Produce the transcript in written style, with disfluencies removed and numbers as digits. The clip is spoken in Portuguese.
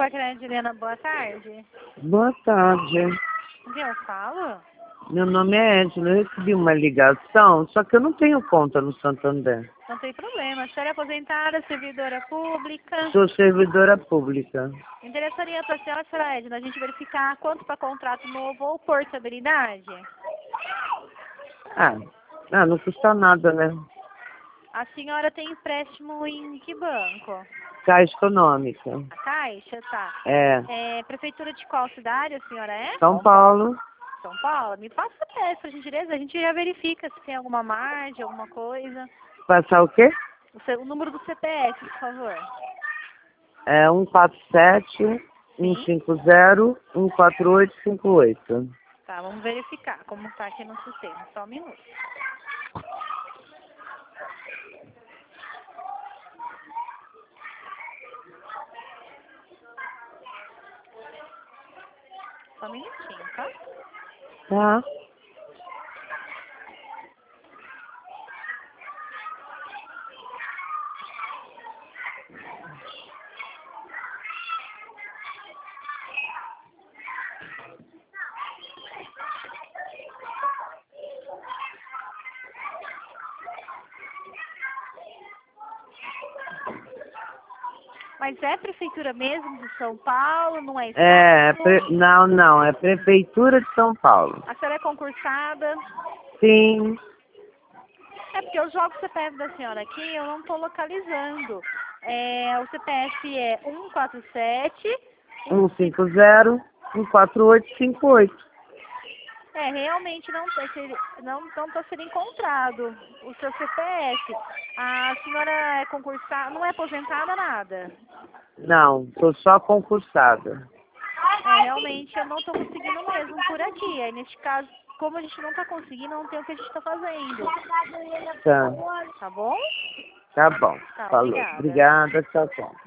Parque Helena, boa tarde. Boa tarde. Quem eu falo? Meu nome é Edna. Eu recebi uma ligação, só que eu não tenho conta no Santander. Não tem problema. A senhora é aposentada, servidora pública. Sou servidora pública. Interessaria para a senhora Edna, a gente verificar quanto para contrato novo ou portabilidade? Não custa nada, né? A senhora tem empréstimo em que banco? Caixa Econômica. A Caixa, tá. É. Prefeitura de qual cidade a senhora é? São Paulo. São Paulo? Me passa o teste, por gentileza. A gente já verifica se tem alguma margem, alguma coisa. Passar o quê? O número do CPF, por favor. É 147-150-14858. Tá, vamos verificar como tá aqui no sistema. Só um minuto. Só um minutinho, tá? Tá. Mas é prefeitura mesmo de São Paulo, não é estado? Não, é Prefeitura de São Paulo. A senhora é concursada? Sim. É porque eu jogo o CPF da senhora aqui, eu não estou localizando. O CPF é 147... 150-14858. Realmente não está sendo encontrado o seu CPF. A senhora é concursada, não é aposentada, nada? Não, sou só concursada. Realmente eu não estou conseguindo mesmo por aqui. Aí, neste caso, como a gente não está conseguindo, não tem o que a gente está fazendo. Tá. Tá bom? Tá bom. Tá, Falou. obrigada. Obrigada, tchau, tchau.